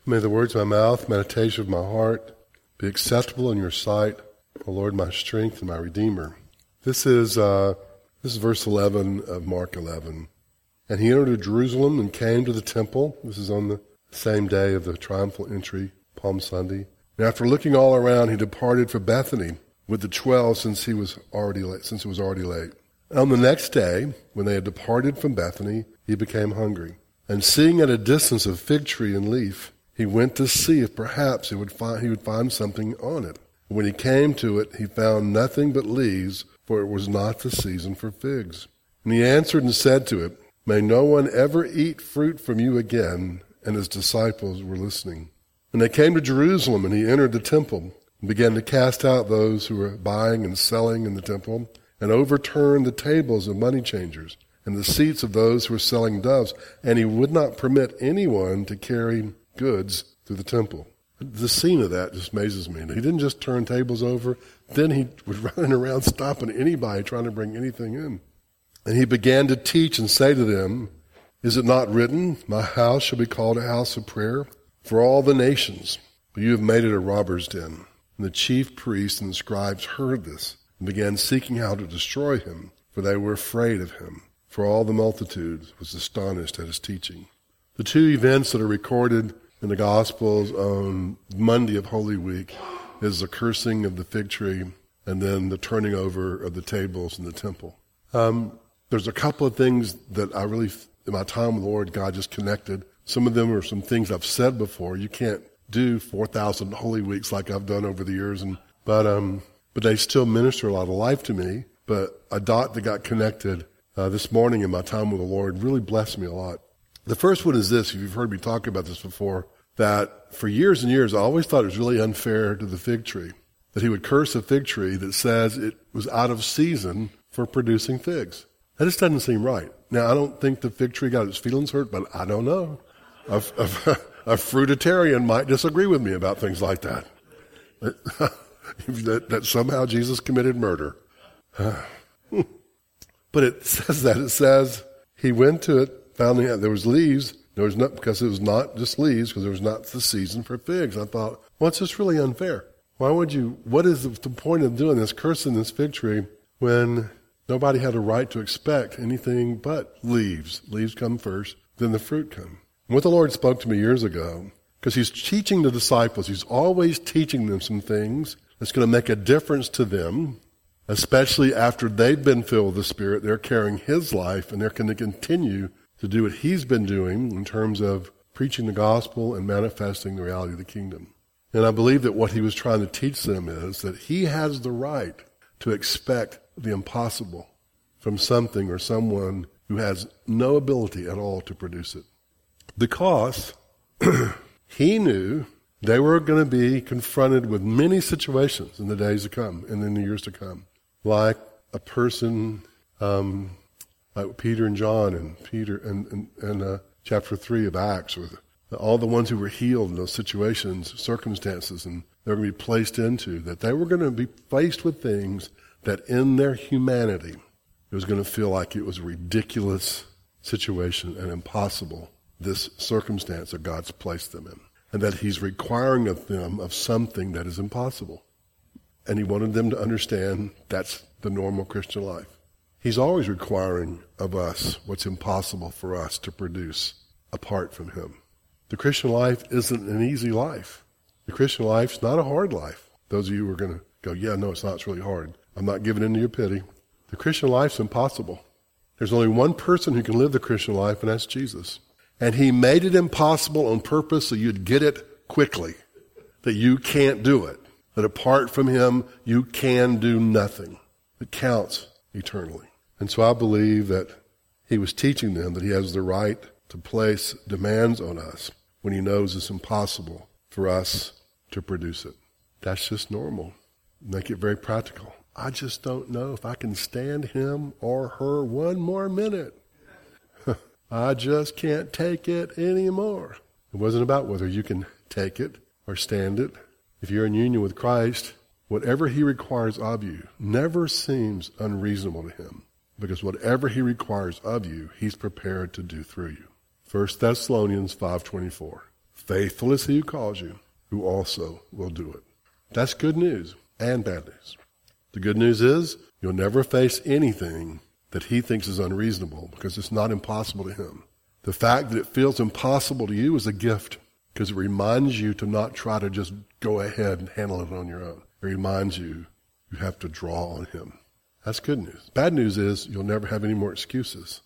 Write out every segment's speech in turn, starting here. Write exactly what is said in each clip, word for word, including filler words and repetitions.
May the words of my mouth, meditation of my heart, be acceptable in your sight, O Lord, my strength and my Redeemer. This is uh, this is verse eleven of Mark eleven. And he entered Jerusalem and came to the temple. This is on the same day of the triumphal entry, Palm Sunday. And after looking all around, he departed for Bethany with the twelve, since he was already late, since it was already late. And on the next day, when they had departed from Bethany, he became hungry. And seeing at a distance a fig tree and leaf, he went to see if perhaps he would find he would find something on it. When he came to it, he found nothing but leaves, for it was not the season for figs. And he answered and said to it, May no one ever eat fruit from you again. And his disciples were listening. And they came to Jerusalem, and he entered the temple, and began to cast out those who were buying and selling in the temple, and overturned the tables of money changers, and the seats of those who were selling doves. And he would not permit anyone to carry goods through the temple. The scene of that just amazes me. He didn't just turn tables over, then he was running around stopping anybody trying to bring anything in. And he began to teach and say to them, Is it not written, My house shall be called a house of prayer for all the nations, but you have made it a robber's den? And the chief priests and the scribes heard this, and began seeking how to destroy him, for they were afraid of him. For all the multitude was astonished at his teaching. The two events that are recorded in the Gospels on Monday of Holy Week is the cursing of the fig tree and then the turning over of the tables in the temple. Um, there's a couple of things that I really, in my time with the Lord, God just connected. Some of them are some things I've said before. You can't do four thousand Holy Weeks like I've done over the years, and but um, but they still minister a lot of life to me. But a dot that got connected uh, this morning in my time with the Lord really blessed me a lot. The first one is this, if you've heard me talk about this before, that for years and years I always thought it was really unfair to the fig tree, that he would curse a fig tree that says it was out of season for producing figs. That just doesn't seem right. Now, I don't think the fig tree got its feelings hurt, but I don't know. A, a, a fruitarian might disagree with me about things like that. that, that somehow Jesus committed murder. But it says that. It says he went to it, found the, there was leaves. There was not, because it was not just leaves, because there was not the season for figs. I thought, well, it's just really unfair. Why would you, what is the, the point of doing this, cursing this fig tree, when nobody had a right to expect anything but leaves? Leaves come first, then the fruit come. And what the Lord spoke to me years ago, because he's teaching the disciples, he's always teaching them some things that's going to make a difference to them, especially after they've been filled with the Spirit. They're carrying his life, and they're going to continue to do what he's been doing in terms of preaching the gospel and manifesting the reality of the kingdom. And I believe that what he was trying to teach them is that he has the right to expect the impossible from something or someone who has no ability at all to produce it. Because he knew they were going to be confronted with many situations in the days to come and in the years to come. Like a person, um, like Peter and John and Peter and, and, and uh, chapter three of Acts, with all the ones who were healed in those situations, circumstances, and they're going to be placed into, that they were going to be faced with things that in their humanity, it was going to feel like it was a ridiculous situation and impossible, this circumstance that God's placed them in, and that he's requiring of them of something that is impossible. And he wanted them to understand that's the normal Christian life. He's always requiring of us what's impossible for us to produce apart from him. The Christian life isn't an easy life. The Christian life's not a hard life. Those of you who are going to go, yeah, no, it's not, it's really hard. I'm not giving in to your pity. The Christian life's impossible. There's only one person who can live the Christian life, and that's Jesus. And he made it impossible on purpose so you'd get it quickly, that you can't do it, that apart from him, you can do nothing that counts eternally. And so I believe that he was teaching them that he has the right to place demands on us when he knows it's impossible for us to produce it. That's just normal. Make it very practical. I just don't know if I can stand him or her one more minute. I just can't take it anymore. It wasn't about whether you can take it or stand it. If you're in union with Christ, whatever he requires of you never seems unreasonable to him, because whatever he requires of you, he's prepared to do through you. First Thessalonians five twenty-four. Faithful is he who calls you, who also will do it. That's good news and bad news. The good news is you'll never face anything that he thinks is unreasonable because it's not impossible to him. The fact that it feels impossible to you is a gift because it reminds you to not try to just go ahead and handle it on your own. It reminds you you have to draw on him. That's good news. Bad news is you'll never have any more excuses.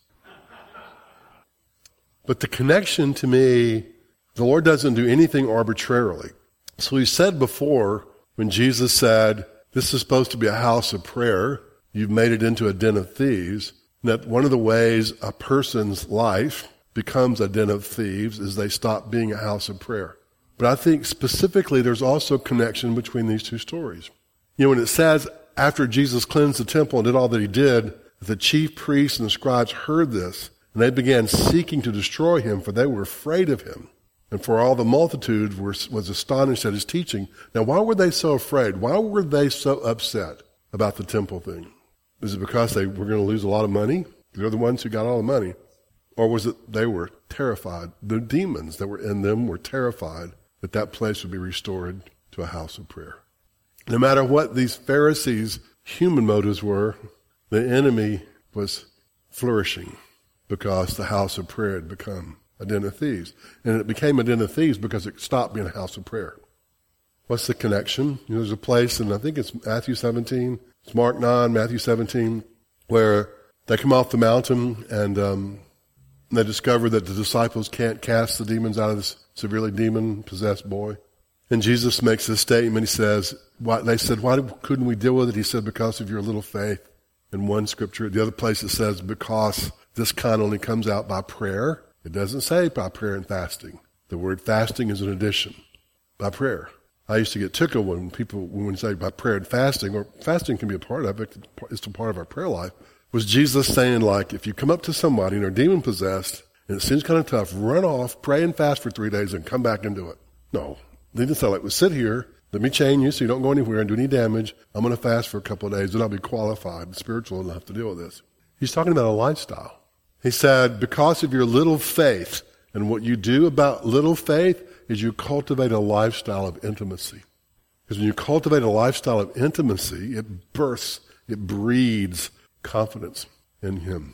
But the connection to me, the Lord doesn't do anything arbitrarily. So he said before, when Jesus said, this is supposed to be a house of prayer, you've made it into a den of thieves, that one of the ways a person's life becomes a den of thieves is they stop being a house of prayer. But I think specifically there's also a connection between these two stories. You know, when it says after Jesus cleansed the temple and did all that he did, the chief priests and the scribes heard this, and they began seeking to destroy him, for they were afraid of him. And for all the multitude were, was astonished at his teaching. Now, why were they so afraid? Why were they so upset about the temple thing? Is it because they were going to lose a lot of money? They're the ones who got all the money. Or was it they were terrified? The demons that were in them were terrified that that place would be restored to a house of prayer. No matter what these Pharisees' human motives were, the enemy was flourishing because the house of prayer had become a den of thieves. And it became a den of thieves because it stopped being a house of prayer. What's the connection? You know, there's a place, and I think it's Matthew seventeen, it's Mark nine, Matthew seventeen, where they come off the mountain and um, they discover that the disciples can't cast the demons out of this severely demon-possessed boy. And Jesus makes this statement. He says, why, they said, why couldn't we deal with it? He said, because of your little faith. In one scripture, the other place it says, because this kind only comes out by prayer. It doesn't say by prayer and fasting. The word fasting is an addition. By prayer. I used to get tickled when people, when we say by prayer and fasting, or fasting can be a part of it, it's a part of our prayer life. Was Jesus saying, like, if you come up to somebody and they're demon-possessed, and it seems kind of tough, run off, pray and fast for three days and come back and do it. No. They didn't say, like, well, sit here, let me chain you so you don't go anywhere and do any damage. I'm going to fast for a couple of days, and I'll be qualified and spiritual enough to deal with this. He's talking about a lifestyle. He said, because of your little faith, and what you do about little faith is you cultivate a lifestyle of intimacy. Because when you cultivate a lifestyle of intimacy, it births, it breeds confidence in him.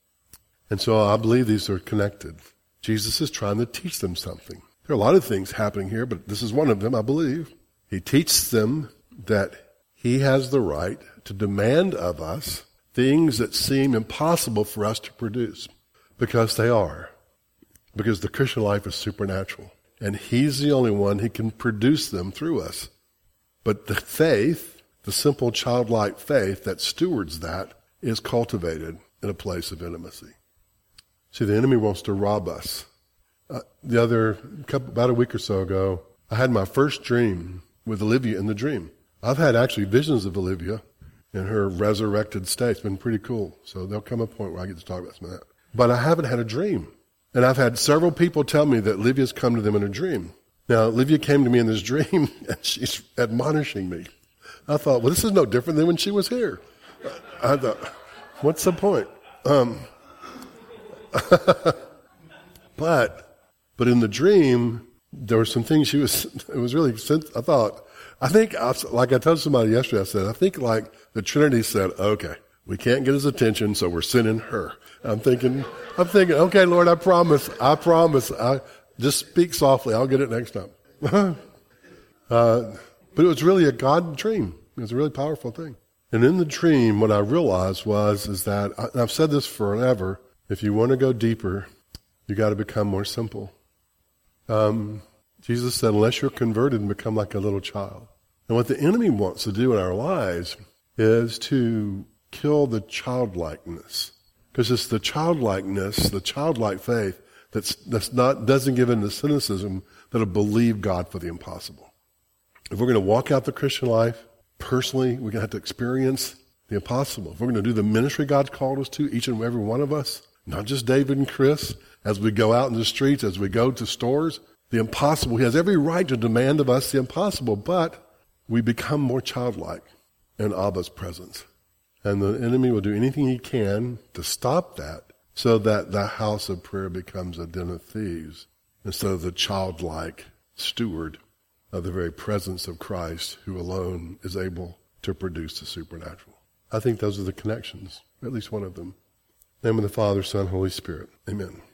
And so I believe these are connected. Jesus is trying to teach them something. There are a lot of things happening here, but this is one of them, I believe. He teaches them that he has the right to demand of us things that seem impossible for us to produce, because they are. Because the Christian life is supernatural. And he's the only one who can produce them through us. But the faith, the simple childlike faith that stewards that, is cultivated in a place of intimacy. See, the enemy wants to rob us. Uh, the other, couple, about a week or so ago, I had my first dream with Olivia in the dream. I've had actually visions of Olivia in her resurrected state. It's been pretty cool. So there'll come a point where I get to talk about some of that. But I haven't had a dream. And I've had several people tell me that Olivia's come to them in a dream. Now, Olivia came to me in this dream, and she's admonishing me. I thought, well, this is no different than when she was here. I thought, what's the point? Um, but, but in the dream, there were some things she was, it was really, I thought, I think, like I told somebody yesterday, I said, I think like the Trinity said, okay, we can't get his attention, so we're sending her. I'm thinking, I'm thinking, okay, Lord, I promise, I promise, I just speak softly, I'll get it next time. uh, but it was really a God dream. It was a really powerful thing. And in the dream, what I realized was, is that, and I've said this forever, if you want to go deeper, you got to become more simple. Um, Jesus said, unless you're converted and become like a little child. And what the enemy wants to do in our lives is to kill the childlikeness. Because it's the childlikeness, the childlike faith, that's, that's not, doesn't give in to cynicism, that'll believe God for the impossible. If we're going to walk out the Christian life, personally, we're going to have to experience the impossible. If we're going to do the ministry God's called us to, each and every one of us, not just David and Chris, as we go out in the streets, as we go to stores, the impossible, he has every right to demand of us the impossible, but we become more childlike in Abba's presence. And the enemy will do anything he can to stop that, so that the house of prayer becomes a den of thieves instead of the childlike steward of the very presence of Christ, who alone is able to produce the supernatural. I think those are the connections, at least one of them. In the name of the Father, Son, Holy Spirit. Amen.